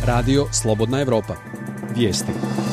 Radio Slobodna Evropa. Vijesti.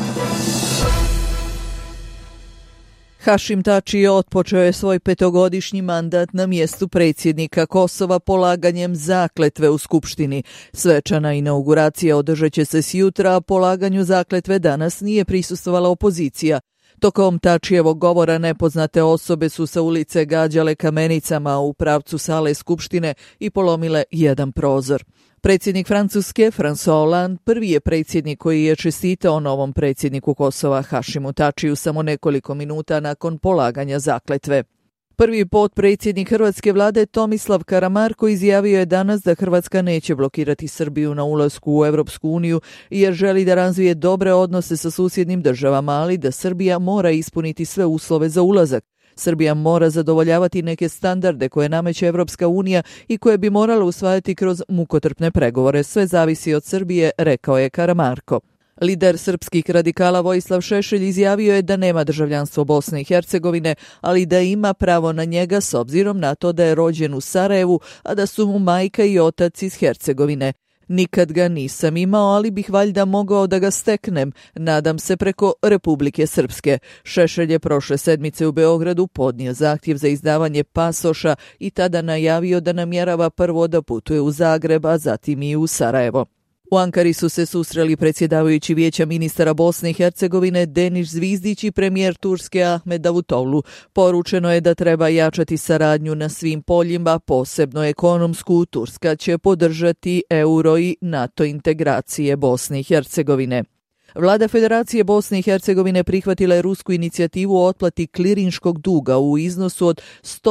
Hašim Tači otpočeo je svoj 5-godišnji mandat na mjestu predsjednika Kosova polaganjem zakletve u Skupštini. Svečana inauguracija održat će se sjutra, a polaganju zakletve danas nije prisustvovala opozicija. Tokom Tačijevog govora nepoznate osobe su sa ulice gađale kamenicama u pravcu sale Skupštine i polomile jedan prozor. Predsjednik Francuske, François Hollande, prvi je predsjednik koji je čestitao novom predsjedniku Kosova Hašimu Tačiju samo nekoliko minuta nakon polaganja zakletve. Prvi potpredsjednik hrvatske vlade Tomislav Karamarko izjavio je danas da Hrvatska neće blokirati Srbiju na ulasku u Europsku uniju jer želi da razvije dobre odnose sa susjednim državama, ali da Srbija mora ispuniti sve uslove za ulazak. Srbija mora zadovoljavati neke standarde koje nameće Europska unija i koje bi morala usvajati kroz mukotrpne pregovore. Sve zavisi od Srbije, rekao je Karamarko. Lider srpskih radikala Vojislav Šešelj izjavio je da nema državljanstvo Bosne i Hercegovine, ali da ima pravo na njega s obzirom na to da je rođen u Sarajevu, a da su mu majka i otac iz Hercegovine. Nikad ga nisam imao, ali bih valjda mogao da ga steknem, nadam se preko Republike Srpske. Šešelj je prošle sedmice u Beogradu podnio zahtjev za izdavanje pasoša i tada najavio da namjerava prvo da putuje u Zagreb, a zatim i u Sarajevo. U Ankari su se susreli predsjedavajući Vijeća ministara Bosne i Hercegovine Deniš Zvizdić i premijer Turske Ahmed Davutoglu. Poručeno je da treba jačati saradnju na svim poljima, posebno ekonomsku. Turska će podržati euro i NATO integracije Bosne i Hercegovine. Vlada Federacije Bosne i Hercegovine prihvatila je rusku inicijativu o otplati klirinškog duga u iznosu od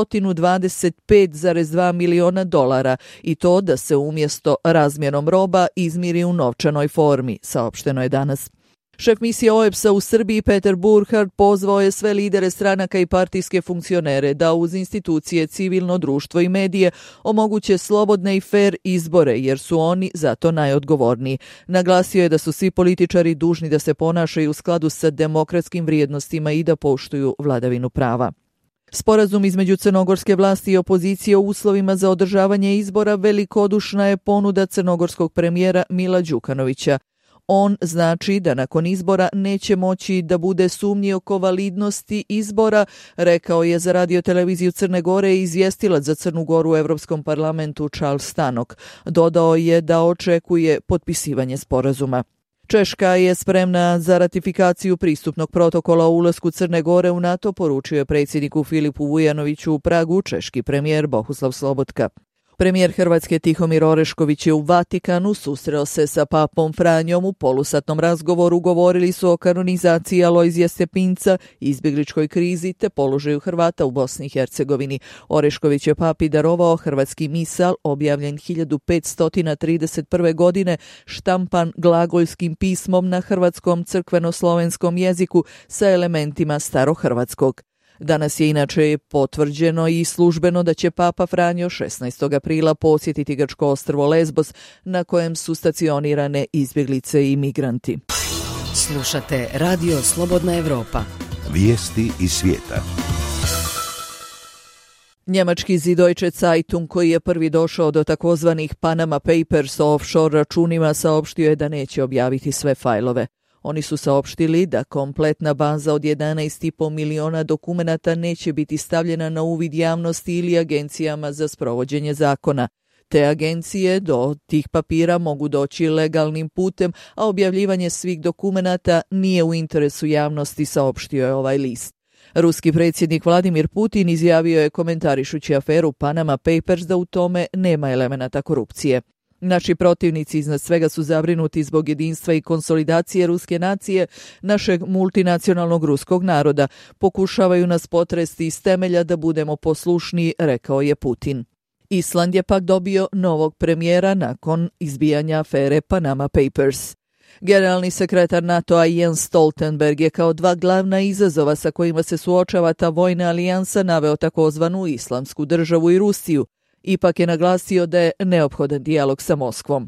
$125,2 miliona i to da se umjesto razmjenom roba izmiri u novčanoj formi, saopšteno je danas. Šef misije OEBS-a u Srbiji Peter Burhard pozvao je sve lidere stranaka i partijske funkcionere da uz institucije, civilno društvo i medije omoguće slobodne i fer izbore jer su oni za to najodgovorniji. Naglasio je da su svi političari dužni da se ponašaju u skladu sa demokratskim vrijednostima i da poštuju vladavinu prava. Sporazum između crnogorske vlasti i opozicije o uslovima za održavanje izbora velikodušna je ponuda crnogorskog premijera Mila Đukanovića. On znači da nakon izbora neće moći da bude sumnji oko validnosti izbora, rekao je za radioteleviziju Crne Gore izvjestilac za Crnu Goru u Europskom parlamentu Charles Tannock. Dodao je da očekuje potpisivanje sporazuma. Češka je spremna za ratifikaciju pristupnog protokola o ulasku Crne Gore u NATO, poručio je predsjedniku Filipu Vujanoviću u Pragu češki premijer Bohuslav Slobotka. Premijer Hrvatske Tihomir Orešković je u Vatikanu susreo se sa papom Franjom. U polusatnom razgovoru govorili su o kanonizaciji Alojzija Stepinca, izbjegličkoj krizi te položaju Hrvata u Bosni i Hercegovini. Orešković je papi darovao hrvatski misal objavljen 1531. godine štampan glagoljskim pismom na hrvatskom crkveno-slovenskom jeziku sa elementima starohrvatskog. Danas je inače potvrđeno i službeno da će Papa Franjo 16. aprila posjetiti grčko ostrvo Lesbos na kojem su stacionirane izbjeglice i migranti. Slušate Radio Slobodna Evropa. Vijesti iz svijeta. Njemački Süddeutsche Zeitung, koji je prvi došao do takozvanih Panama Papers o offshore računima, saopštio je da neće objaviti sve fajlove. Oni su saopštili da kompletna baza od 11,5 miliona dokumenata neće biti stavljena na uvid javnosti ili agencijama za sprovođenje zakona. Te agencije do tih papira mogu doći legalnim putem, a objavljivanje svih dokumenata nije u interesu javnosti, saopštio je ovaj list. Ruski predsjednik Vladimir Putin izjavio je komentarišući aferu Panama Papers da u tome nema elemenata korupcije. Naši protivnici iznad svega su zabrinuti zbog jedinstva i konsolidacije ruske nacije, našeg multinacionalnog ruskog naroda. Pokušavaju nas potresti iz temelja da budemo poslušniji, rekao je Putin. Island je pak dobio novog premijera nakon izbijanja afere Panama Papers. Generalni sekretar NATO-a Jens Stoltenberg je kao dva glavna izazova sa kojima se suočava ta vojna alijansa naveo takozvanu Islamsku državu i Rusiju. Ipak je naglasio da je neophodan dijalog sa Moskvom.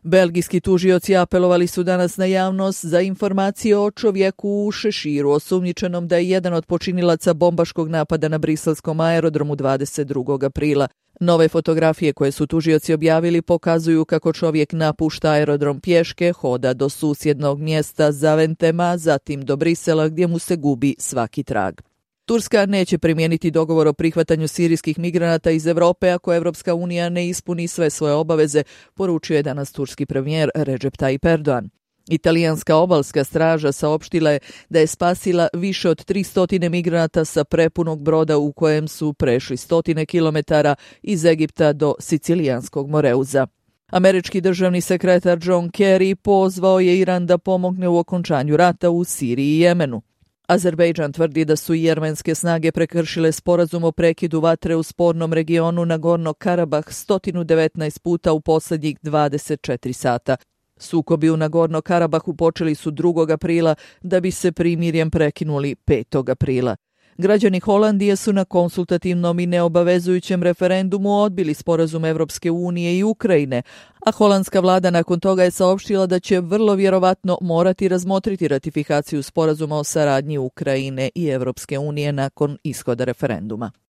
Belgijski tužioci apelovali su danas na javnost za informacije o čovjeku u šeširu, osumnjičenom da je jedan od počinilaca bombaškog napada na briselskom aerodromu 22. aprila. Nove fotografije koje su tužioci objavili pokazuju kako čovjek napušta aerodrom pješke, hoda do susjednog mjesta Zaventema, zatim do Brisela gdje mu se gubi svaki trag. Turska neće primijeniti dogovor o prihvatanju sirijskih migranata iz Europe ako Evropska unija ne ispuni sve svoje obaveze, poručio je danas turski premijer Recep Tayyip Erdogan. Italijanska obalska straža saopštila je da je spasila više od 300 migranata sa prepunog broda u kojem su prešli 100 kilometara iz Egipta do Sicilijanskog Moreuza. Američki državni sekretar John Kerry pozvao je Iran da pomogne u okončanju rata u Siriji i Jemenu. Azerbejdžan tvrdi da su jermenske snage prekršile sporazum o prekidu vatre u spornom regionu Nagorno-Karabah 119 puta u posljednjih 24 sata. Sukobi u Nagorno-Karabahu počeli su 2. aprila da bi se primirjem prekinuli 5. aprila. Građani Holandije su na konsultativnom i neobavezujućem referendumu odbili sporazum Evropske unije i Ukrajine, a holandska vlada nakon toga je saopštila da će vrlo vjerovatno morati razmotriti ratifikaciju sporazuma o saradnji Ukrajine i Evropske unije nakon ishoda referenduma.